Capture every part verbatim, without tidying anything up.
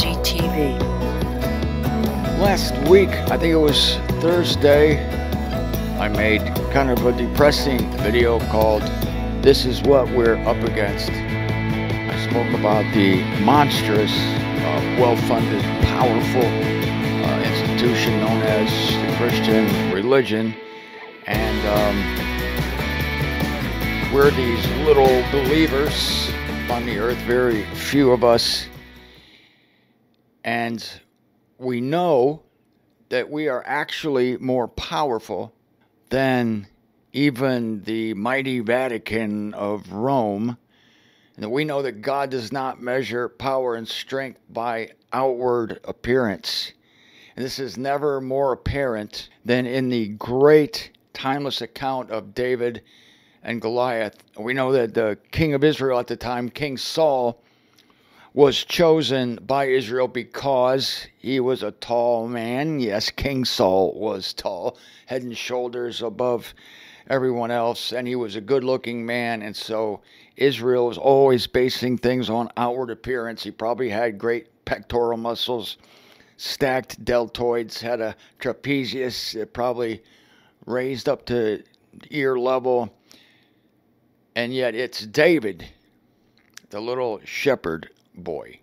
G T V. Last week, I think it was Thursday, I made kind of a depressing video called This Is What We're Up Against. I spoke about the monstrous, uh, well-funded, powerful uh, institution known as the Christian religion. And um, we're these little believers on the earth, very few of us. And we know that we are actually more powerful than even the mighty Vatican of Rome. And that we know that God does not measure power and strength by outward appearance. And this is never more apparent than in the great timeless account of David and Goliath. We know that the king of Israel at the time, King Saul, was chosen by Israel because he was a tall man. Yes, King Saul was tall, head and shoulders above everyone else, and he was a good-looking man, and so Israel was always basing things on outward appearance. He probably had great pectoral muscles, stacked deltoids, had a trapezius that probably raised up to ear level, and yet it's David, the little shepherd boy,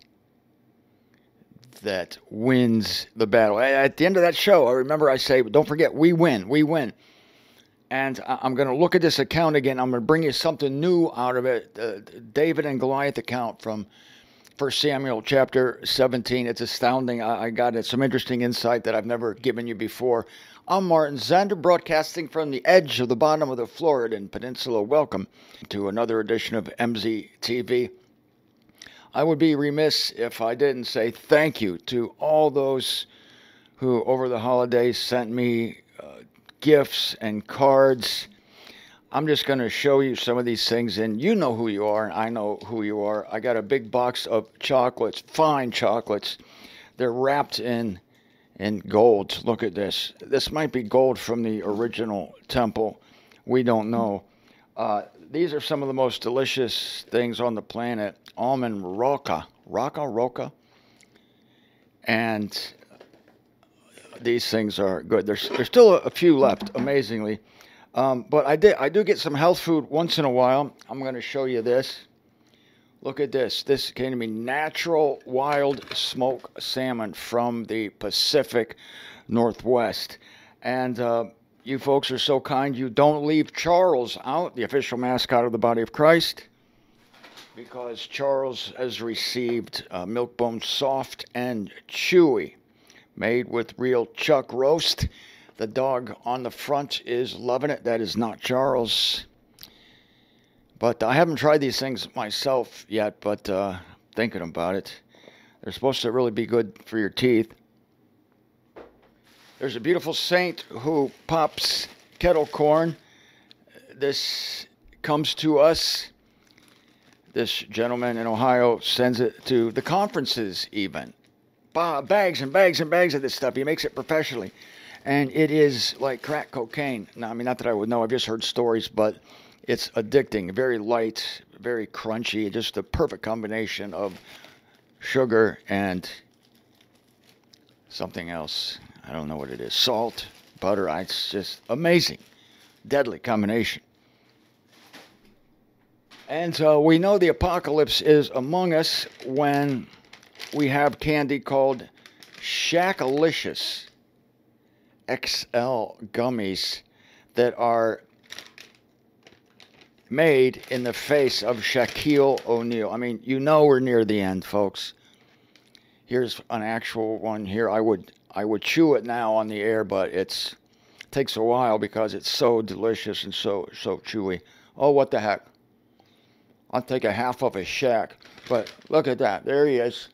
that wins the battle. At the end of that show, I remember I say, don't forget, we win, we win. And I'm going to look at this account again. I'm going to bring you something new out of it. Uh, David and Goliath account from First Samuel chapter seventeen. It's astounding. I, I got some interesting insight that I've never given you before. I'm Martin Zander, broadcasting from the edge of the bottom of the Floridan Peninsula. Welcome to another edition of M Z T V. I would be remiss if I didn't say thank you to all those who over the holidays sent me uh, gifts and cards. I'm just going to show you some of these things, and you know who you are, and I know who you are. I got a big box of chocolates, fine chocolates. They're wrapped in, in gold. Look at this. This might be gold from the original temple. We don't know. Uh, these are some of the most delicious things on the planet. Almond roca, roca, roca, and these things are good. There's there's still a, a few left, amazingly, um, but I did I do get some health food once in a while. I'm going to show you this. Look at this. This came to me, natural wild smoked salmon from the Pacific Northwest, and uh, you folks are so kind. You don't leave Charles out, the official mascot of the Body of Christ, because Charles has received uh, Milk-Bone Soft and Chewy, made with real chuck roast. The dog on the front is loving it. That is not Charles. But I haven't tried these things myself yet, but uh, thinking about it. They're supposed to really be good for your teeth. There's a beautiful saint who pops kettle corn. This comes to us. This gentleman in Ohio sends it to the conferences even. Bags and bags and bags of this stuff. He makes it professionally. And it is like crack cocaine. Now, I mean, not that I would know. I've just heard stories, but it's addicting. Very light, very crunchy. Just the perfect combination of sugar and something else. I don't know what it is. Salt, butter. It's just amazing. Deadly combination. And uh, we know the apocalypse is among us when we have candy called Shackalicious X L gummies that are made in the face of Shaquille O'Neal. I mean, you know we're near the end, folks. Here's an actual one here. I would I would chew it now on the air, but it's it takes a while because it's so delicious and so so chewy. Oh, what the heck. I'll take a half of a shack. But look at that. There he is.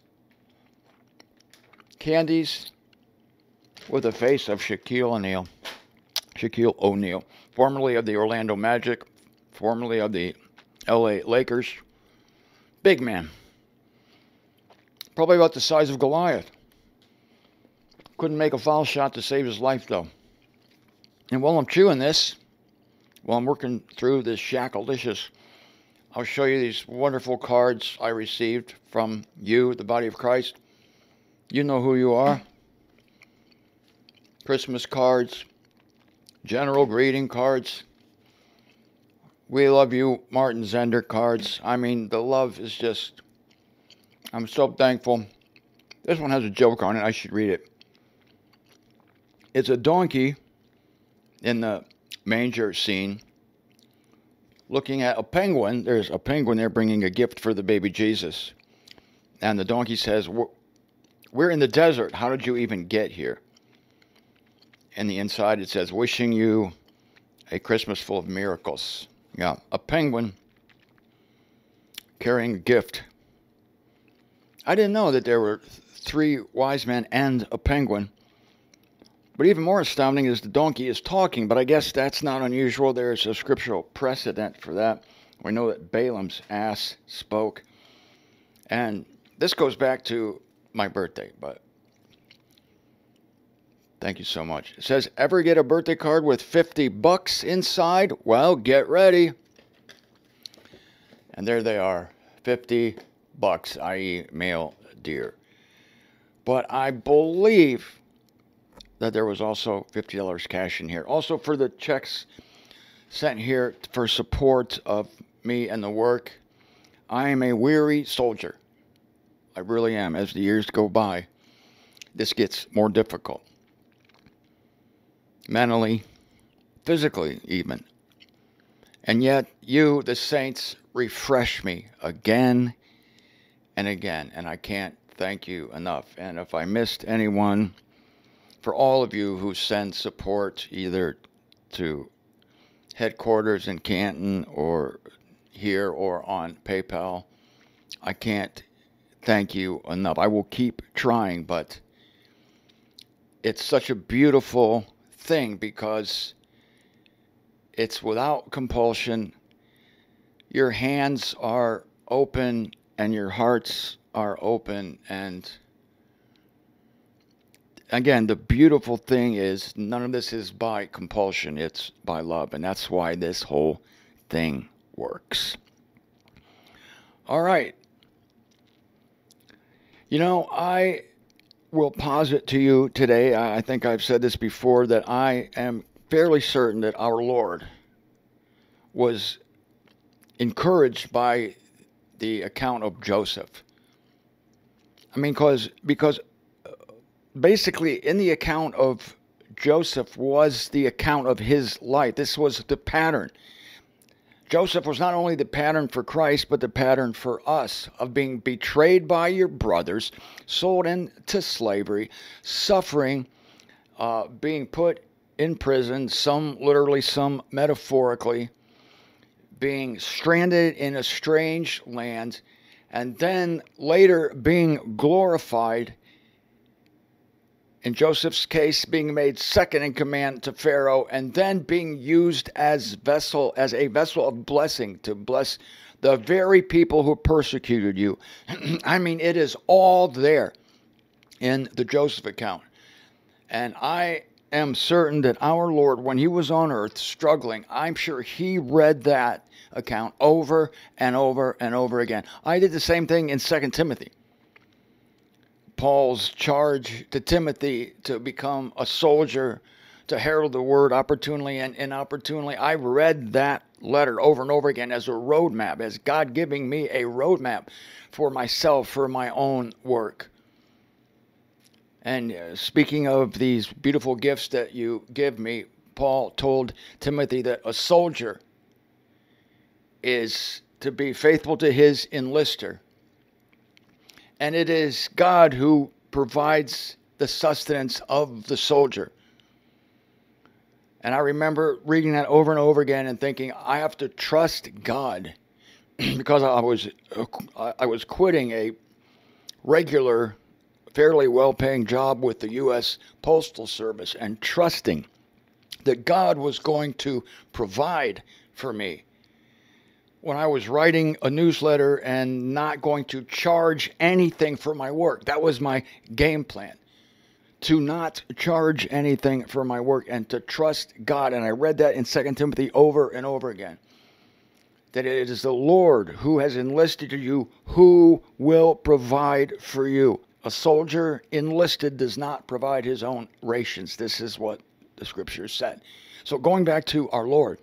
Candies with the face of Shaquille O'Neal. Shaquille O'Neal. Formerly of the Orlando Magic. Formerly of the L A Lakers. Big man. Probably about the size of Goliath. Couldn't make a foul shot to save his life, though. And while I'm chewing this, while I'm working through this Shackalicious, I'll show you these wonderful cards I received from you, the Body of Christ. You know who you are. Christmas cards, general greeting cards. We love you, Martin Zender cards. I mean, the love is just, I'm so thankful. This one has a joke on it. I should read it. It's a donkey in the manger scene looking at a penguin. There's a penguin there bringing a gift for the baby Jesus. And the donkey says, "We're in the desert. How did you even get here?" And the inside it says, "Wishing you a Christmas full of miracles." Yeah, a penguin carrying a gift. I didn't know that there were three wise men and a penguin. But even more astounding is the donkey is talking, but I guess that's not unusual. There's a scriptural precedent for that. We know that Balaam's ass spoke. And this goes back to my birthday, but thank you so much. It says, ever get a birthday card with fifty bucks inside? Well, get ready. And there they are, fifty bucks, that is male deer. But I believe that there was also fifty dollars cash in here. Also for the checks sent here for support of me and the work. I am a weary soldier. I really am. As the years go by, this gets more difficult. Mentally, physically even. And yet you, the saints, refresh me again and again. And I can't thank you enough. And if I missed anyone, for all of you who send support either to headquarters in Canton or here or on PayPal, I can't thank you enough. I will keep trying, but it's such a beautiful thing because it's without compulsion. Your hands are open and your hearts are open, and again, the beautiful thing is none of this is by compulsion. It's by love. And that's why this whole thing works. All right. You know, I will posit to you today, I think I've said this before, that I am fairly certain that our Lord was encouraged by the account of Joseph. I mean, cause, because basically, in the account of Joseph was the account of his life. This was the pattern. Joseph was not only the pattern for Christ, but the pattern for us of being betrayed by your brothers, sold into slavery, suffering, uh, being put in prison, some literally, some metaphorically, being stranded in a strange land, and then later being glorified. In Joseph's case, being made second in command to Pharaoh, and then being used as vessel, as a vessel of blessing to bless the very people who persecuted you. I mean, it is all there in the Joseph account. And I am certain that our Lord, when he was on earth struggling, I'm sure he read that account over and over and over again. I did the same thing in Second Timothy. Paul's charge to Timothy to become a soldier, to herald the word opportunely and inopportunely. I read that letter over and over again as a roadmap, as God giving me a roadmap for myself, for my own work. And uh, speaking of these beautiful gifts that you give me, Paul told Timothy that a soldier is to be faithful to his enlister. And it is God who provides the sustenance of the soldier. And I remember reading that over and over again and thinking, I have to trust God because I was I was quitting a regular, fairly well-paying job with the U S Postal Service and trusting that God was going to provide for me. When I was writing a newsletter and not going to charge anything for my work. That was my game plan. To not charge anything for my work and to trust God. And I read that in Second Timothy over and over again. That it is the Lord who has enlisted you, who will provide for you. A soldier enlisted does not provide his own rations. This is what the scriptures said. So going back to our Lord,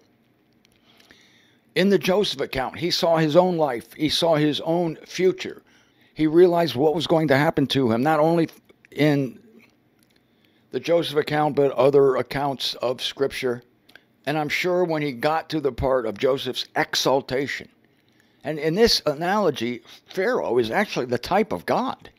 in the Joseph account, he saw his own life. He saw his own future. He realized what was going to happen to him, not only in the Joseph account, but other accounts of Scripture. And I'm sure when he got to the part of Joseph's exaltation, and in this analogy, Pharaoh is actually the type of God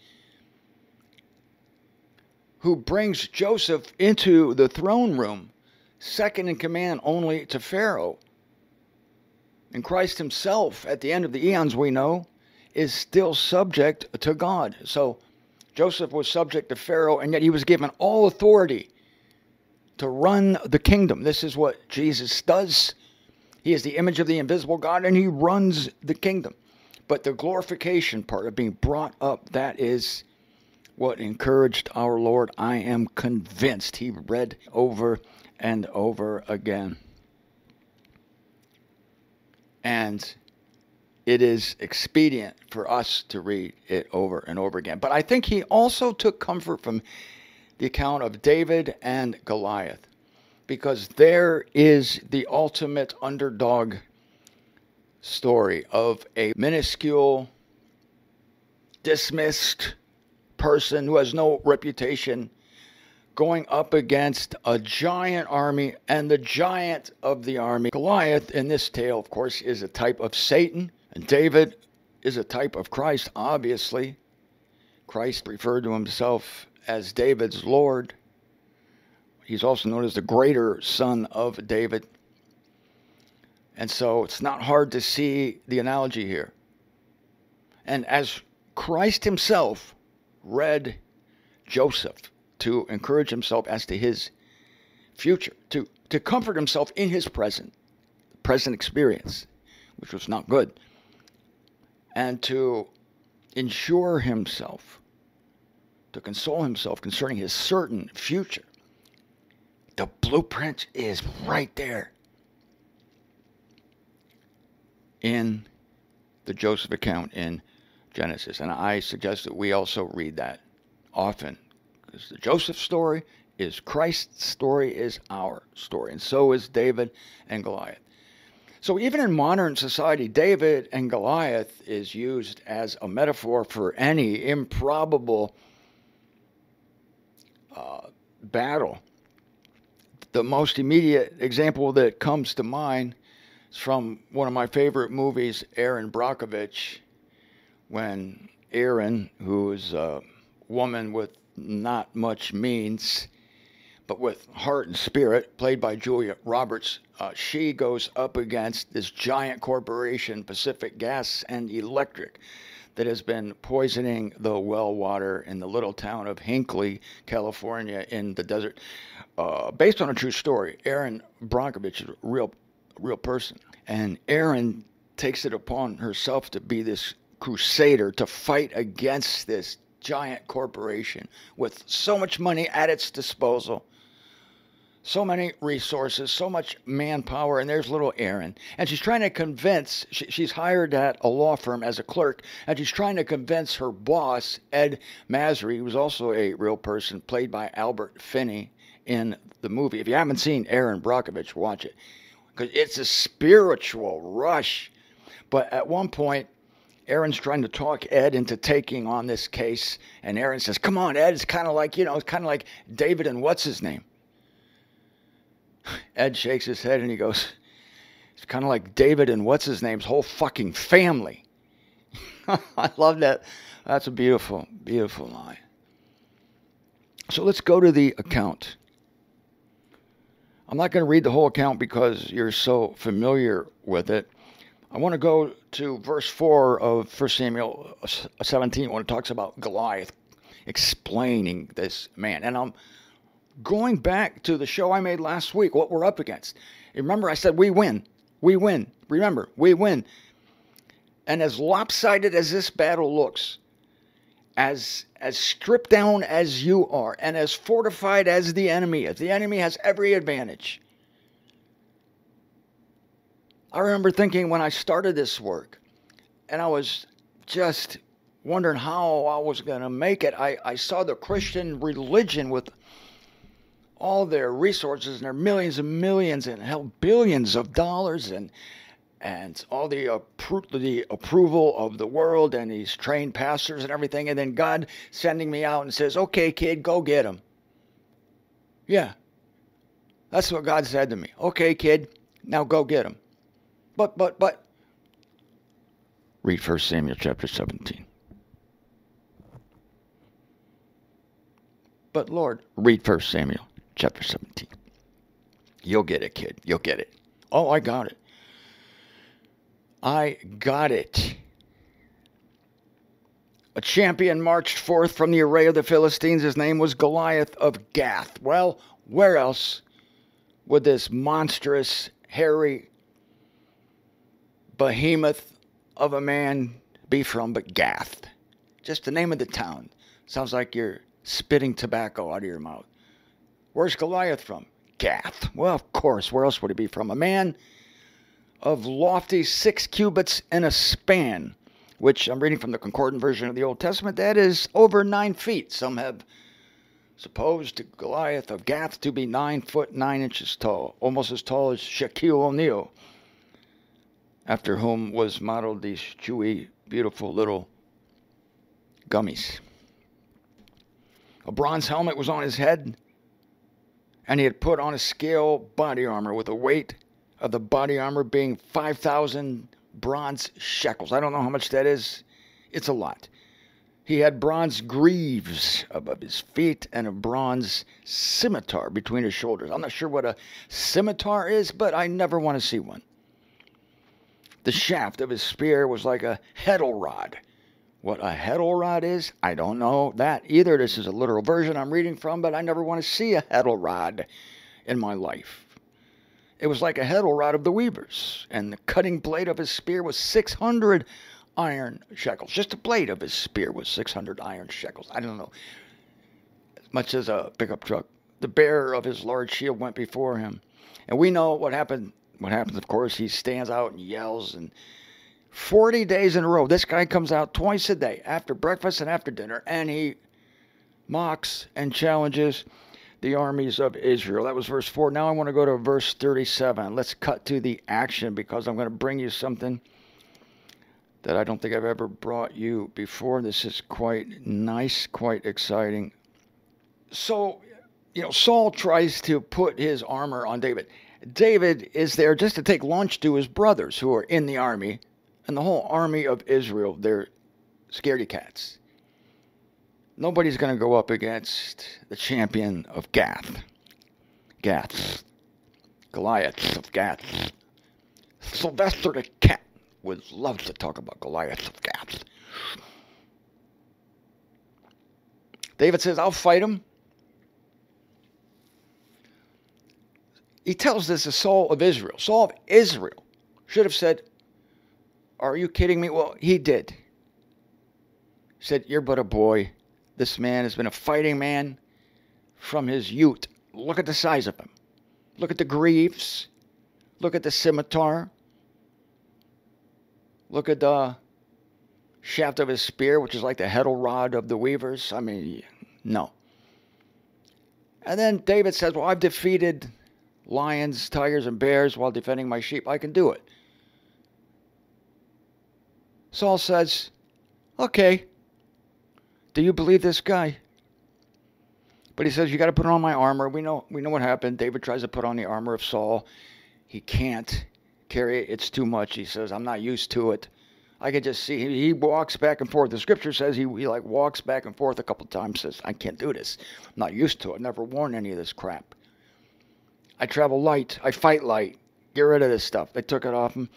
who brings Joseph into the throne room, second in command only to Pharaoh. And Christ himself, at the end of the eons, we know, is still subject to God. So Joseph was subject to Pharaoh, and yet he was given all authority to run the kingdom. This is what Jesus does. He is the image of the invisible God, and he runs the kingdom. But the glorification part of being brought up, that is what encouraged our Lord. I am convinced. He read over and over again. And it is expedient for us to read it over and over again. But I think he also took comfort from the account of David and Goliath, because there is the ultimate underdog story of a minuscule, dismissed person who has no reputation going up against a giant army, and the giant of the army, Goliath, in this tale, of course, is a type of Satan, and David is a type of Christ, obviously. Christ referred to himself as David's Lord. He's also known as the greater son of David. And so it's not hard to see the analogy here. And as Christ himself read Joseph to encourage himself as to his future, to, to comfort himself in his present, present experience, which was not good, and to ensure himself, to console himself concerning his certain future. The blueprint is right there in the Joseph account in Genesis. And I suggest that we also read that often, because the Joseph story is Christ's story, is our story, and so is David and Goliath. So even in modern society, David and Goliath is used as a metaphor for any improbable uh, battle. The most immediate example that comes to mind is from one of my favorite movies, Erin Brockovich, when Erin, who is a woman with not much means, but with heart and spirit, played by Julia Roberts, uh, she goes up against this giant corporation, Pacific Gas and Electric, that has been poisoning the well water in the little town of Hinckley, California, in the desert. Uh, based on a true story, Erin Brockovich is a real, real person. And Erin takes it upon herself to be this crusader, to fight against this giant corporation with so much money at its disposal, so many resources, so much manpower, and there's little Erin. And she's trying to convince, she, she's hired at a law firm as a clerk, and she's trying to convince her boss, Ed Masry, who's also a real person, played by Albert Finney in the movie. If you haven't seen Erin Brockovich, watch it, because it's a spiritual rush. But at one point, Erin's trying to talk Ed into taking on this case, and Erin says, come on, Ed, it's kind of like, you know, it's kind of like David and what's his name? Ed shakes his head and he goes, it's kind of like David and what's his name's whole fucking family. I love that. That's a beautiful, beautiful line. So let's go to the account. I'm not going to read the whole account because you're so familiar with it. I want to go to verse four of First Samuel seventeen when it talks about Goliath explaining this man. And I'm going back to the show I made last week, what we're up against. Remember, I said we win. We win. Remember, we win. And as lopsided as this battle looks, as, as stripped down as you are, and as fortified as the enemy is, the enemy has every advantage. I remember thinking when I started this work, and I was just wondering how I was going to make it, I, I saw the Christian religion with all their resources and their millions and millions and hell billions of dollars and and all the appro- the approval of the world and these trained pastors and everything, and then God sending me out and says, "Okay, kid, go get him." Yeah, that's what God said to me. "Okay, kid, now go get him." But but but read First Samuel chapter seventeen. But Lord, read First Samuel chapter seventeen. You'll get it, kid. You'll get it. Oh, I got it. I got it. A champion marched forth from the array of the Philistines. His name was Goliath of Gath. Well, where else would this monstrous, hairy behemoth of a man be from but Gath? Just the name of the town. Sounds like you're spitting tobacco out of your mouth. Where's Goliath from? Gath. Well, of course. Where else would he be from? A man of lofty six cubits and a span, which I'm reading from the concordant version of the Old Testament. That is over nine feet. Some have supposed Goliath of Gath to be nine foot nine inches tall, almost as tall as Shaquille O'Neal, after whom was modeled these chewy, beautiful little gummies. A bronze helmet was on his head, and he had put on a scale body armor with a weight of the body armor being five thousand bronze shekels. I don't know how much that is. It's a lot. He had bronze greaves above his feet and a bronze scimitar between his shoulders. I'm not sure what a scimitar is, but I never want to see one. The shaft of his spear was like a heddle rod. What a heddle rod is, I don't know that either. This is a literal version I'm reading from, but I never want to see a heddle rod in my life. It was like a heddle rod of the weavers, and the cutting blade of his spear was six hundred iron shekels. Just the blade of his spear was six hundred iron shekels. I don't know, as much as a pickup truck. The bearer of his large shield went before him. And we know what happened. What happens, of course, he stands out and yells, and forty days in a row, this guy comes out twice a day, after breakfast and after dinner, and he mocks and challenges the armies of Israel. That was verse four. Now I want to go to verse thirty-seven. Let's cut to the action, because I'm going to bring you something that I don't think I've ever brought you before. This is quite nice, quite exciting. So, you know, Saul tries to put his armor on David. David is there just to take lunch to his brothers who are in the army, and the whole army of Israel, they're scaredy cats. Nobody's going to go up against the champion of Gath. Gath. Goliath of Gath. Sylvester the Cat would love to talk about Goliath of Gath. David says, I'll fight him. He tells this to Saul of Israel. Saul of Israel should have said, are you kidding me? Well, he did. He said, you're but a boy. This man has been a fighting man from his youth. Look at the size of him. Look at the greaves. Look at the scimitar. Look at the shaft of his spear, which is like the heddle rod of the weavers. I mean, no. And then David says, well, I've defeated lions, tigers, and bears while defending my sheep. I can do it. Saul says, okay, do you believe this guy? But he says, you got to put on my armor. We know we know what happened. David tries to put on the armor of Saul. He can't carry it. It's too much. He says, I'm not used to it. I could just see, he, he walks back and forth. The scripture says he, he like walks back and forth a couple times, says, I can't do this. I'm not used to it. I've never worn any of this crap. I travel light. I fight light. Get rid of this stuff. They took it off him.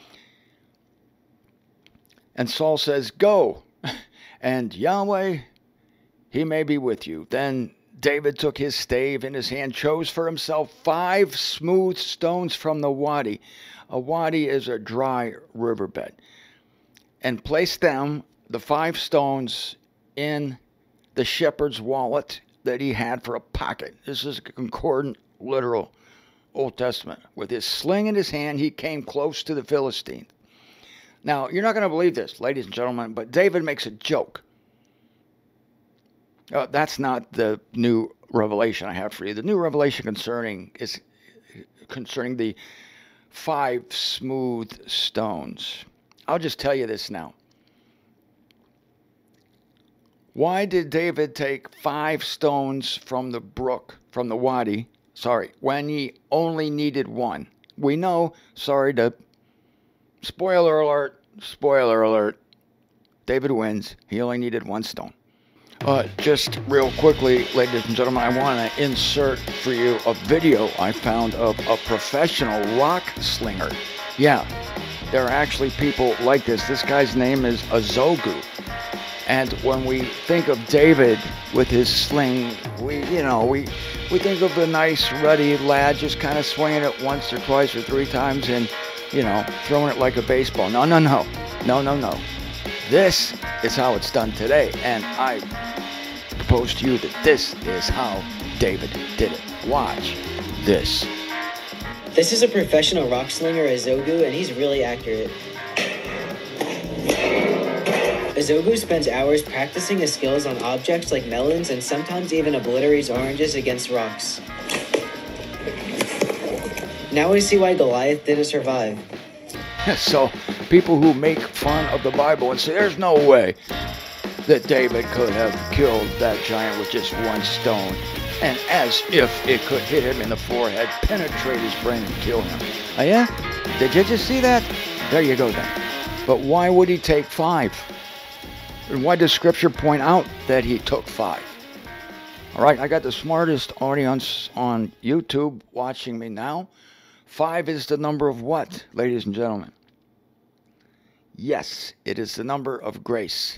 And Saul says, go, and Yahweh, he may be with you. Then David took his stave in his hand, chose for himself five smooth stones from the wadi. A wadi is a dry riverbed. And placed them, the five stones, in the shepherd's wallet that he had for a pocket. This is a concordant, literal Old Testament. With his sling in his hand, he came close to the Philistine. Now, you're not going to believe this, ladies and gentlemen, but David makes a joke. Uh, that's not the new revelation I have for you. The new revelation concerning is concerning the five smooth stones. I'll just tell you this now. Why did David take five stones from the brook, from the wadi, sorry, when he only needed one? We know, sorry to, spoiler alert, spoiler alert, David wins. He only needed one stone. Uh, just real quickly, ladies and gentlemen, I want to insert for you a video I found of a professional rock slinger. Yeah, there are actually people like this. This guy's name is Azogu. And when we think of David with his sling, we, you know, we we think of the nice, ruddy lad just kind of swinging it once or twice or three times and, you know, throwing it like a baseball. No, no, no. No, no, no. This is how it's done today. And I propose to you that this is how David did it. Watch this. This is a professional rock slinger, Azogu, and he's really accurate. Azogu spends hours practicing his skills on objects like melons and sometimes even obliterates oranges against rocks. Now we see why Goliath didn't survive. So, people who make fun of the Bible and say there's no way that David could have killed that giant with just one stone, and as if it could hit him in the forehead, penetrate his brain and kill him. Oh yeah? Did you just see that? There you go then. But why would he take five? And why does Scripture point out that he took five? All right, I got the smartest audience on YouTube watching me now. Five is the number of what, ladies and gentlemen? Yes, it is the number of grace.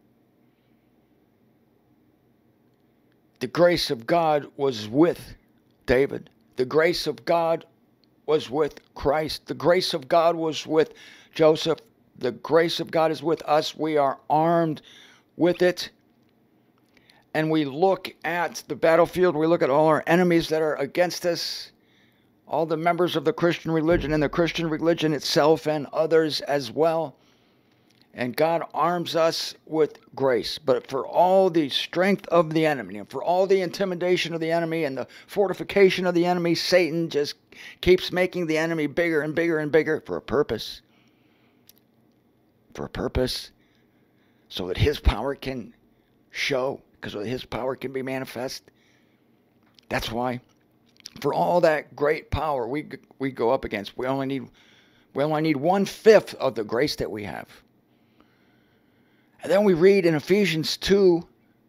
The grace of God was with David. The grace of God was with Christ. The grace of God was with Joseph. The grace of God is with us. We are armed with it. And we look at the battlefield. We look at all our enemies that are against us. All the members of the Christian religion and the Christian religion itself and others as well. And God arms us with grace. But for all the strength of the enemy and for all the intimidation of the enemy and the fortification of the enemy, Satan just keeps making the enemy bigger and bigger and bigger for a purpose. For a purpose. So that his power can show. Because his power can be manifest. That's why. For all that great power we we go up against, we only need we only need one fifth of the grace that we have. And then we read in Ephesians two,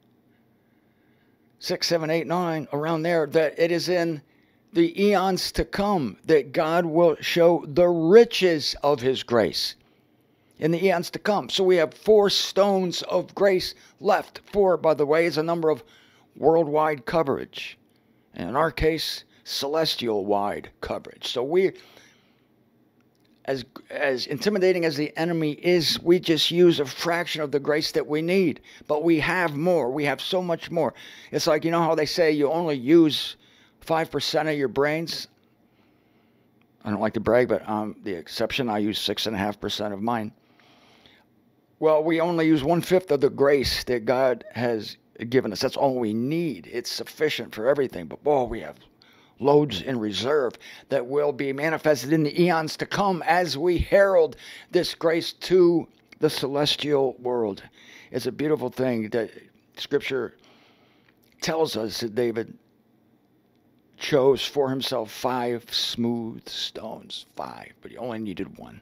six, seven, eight, nine, around there, that it is in the eons to come that God will show the riches of his grace. In the eons to come. So we have four stones of grace left. Four, by the way, is a number of worldwide coverage. And in our case, celestial-wide coverage. So we, as as intimidating as the enemy is, we just use a fraction of the grace that we need. But we have more. We have so much more. It's like, you know how they say you only use five percent of your brains? I don't like to brag, but um, the exception, I use six point five percent of mine. Well, we only use one-fifth of the grace that God has given us. That's all we need. It's sufficient for everything. But, boy, we have loads in reserve that will be manifested in the eons to come as we herald this grace to the celestial world. It's a beautiful thing that Scripture tells us that David chose for himself five smooth stones. Five, but he only needed one.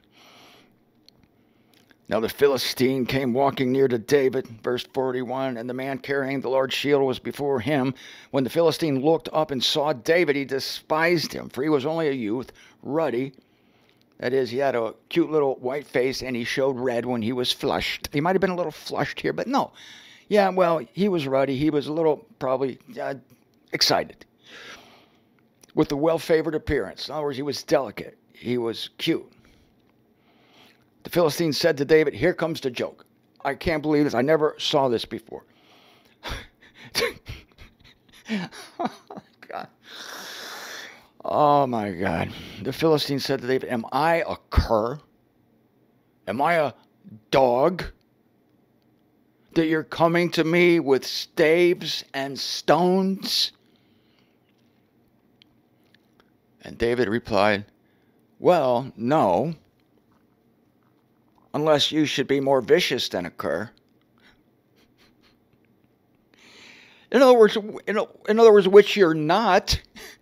Now the Philistine came walking near to David, verse forty-one, and the man carrying the large shield was before him. When the Philistine looked up and saw David, he despised him, for he was only a youth, ruddy. That is, he had a cute little white face, and he showed red when he was flushed. He might have been a little flushed here, but no. Yeah, well, he was ruddy. He was a little, probably, uh, excited. With a well-favored appearance. In other words, he was delicate. He was cute. The Philistine said to David, here comes the joke. I can't believe this. I never saw this before. Oh, God. Oh, my God. The Philistine said to David, am I a cur? Am I a dog that you're coming to me with staves and stones? And David replied, well, no, unless you should be more vicious than a cur. In other words, in, in other words, which you're not.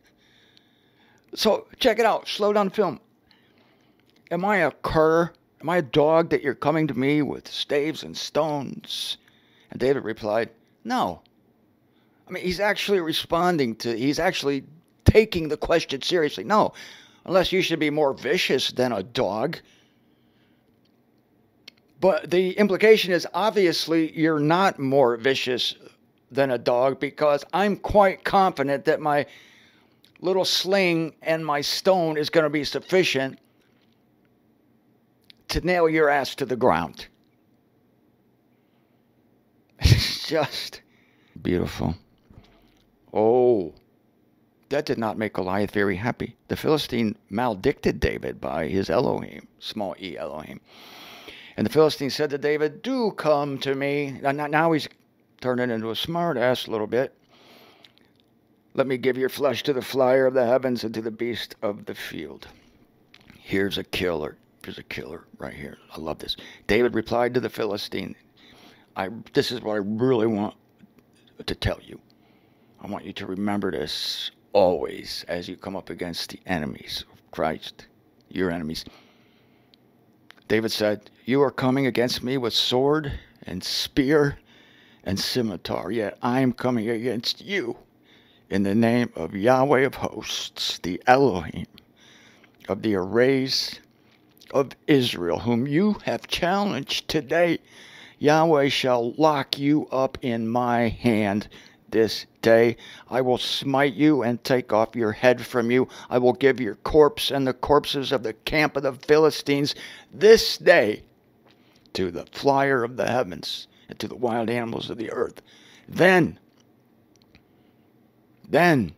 So check it out. Slow down film. Am I a cur? Am I a dog that you're coming to me with staves and stones? And David replied, no. I mean, he's actually responding to, he's actually taking the question seriously. No, unless you should be more vicious than a dog. But the implication is obviously you're not more vicious than a dog, because I'm quite confident that my little sling and my stone is going to be sufficient to nail your ass to the ground. It's just beautiful. Oh, that did not make Goliath very happy. The Philistine maledicted David by his Elohim, small e Elohim. And the Philistine said to David, do come to me. Now he's turning into a smart ass a little bit. Let me give your flesh to the flyer of the heavens and to the beast of the field. Here's a killer. Here's a killer right here. I love this. David replied to the Philistine, I, this is what I really want to tell you. I want you to remember this always as you come up against the enemies of Christ, your enemies. David said, you are coming against me with sword and spear and scimitar, yet I am coming against you in the name of Yahweh of hosts, the Elohim of the arrays of Israel, whom you have challenged today. Yahweh shall lock you up in my hand this day. I will smite you and take off your head from you. I will give your corpse and the corpses of the camp of the Philistines this day to the flyer of the heavens and to the wild animals of the earth. Then, then,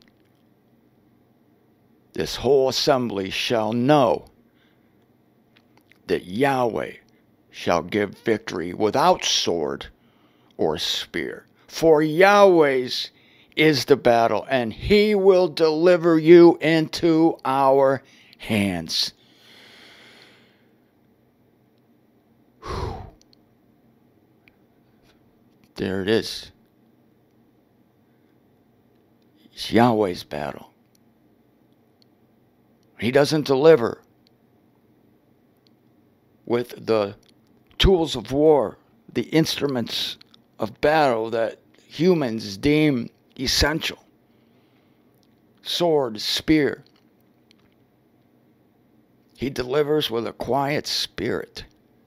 this whole assembly shall know that Yahweh shall give victory without sword or spear. For Yahweh's is the battle, and he will deliver you into our hands. Whew. There it is. It's Yahweh's battle. He doesn't deliver with the tools of war, the instruments of battle that humans deem essential. Sword, spear. He delivers with a quiet spirit.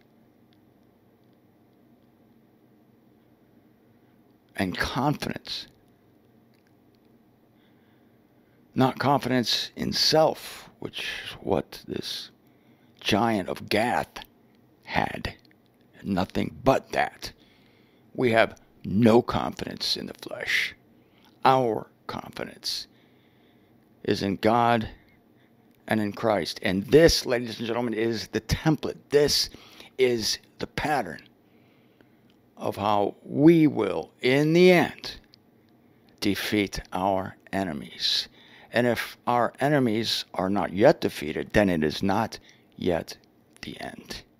And confidence. Not confidence in self, which is what this giant of Gath had. Nothing but that. We have no confidence in the flesh. Our confidence is in God and in Christ. And this, ladies and gentlemen, is the template. This is the pattern of how we will, in the end, defeat our enemies. And if our enemies are not yet defeated, then it is not yet the end.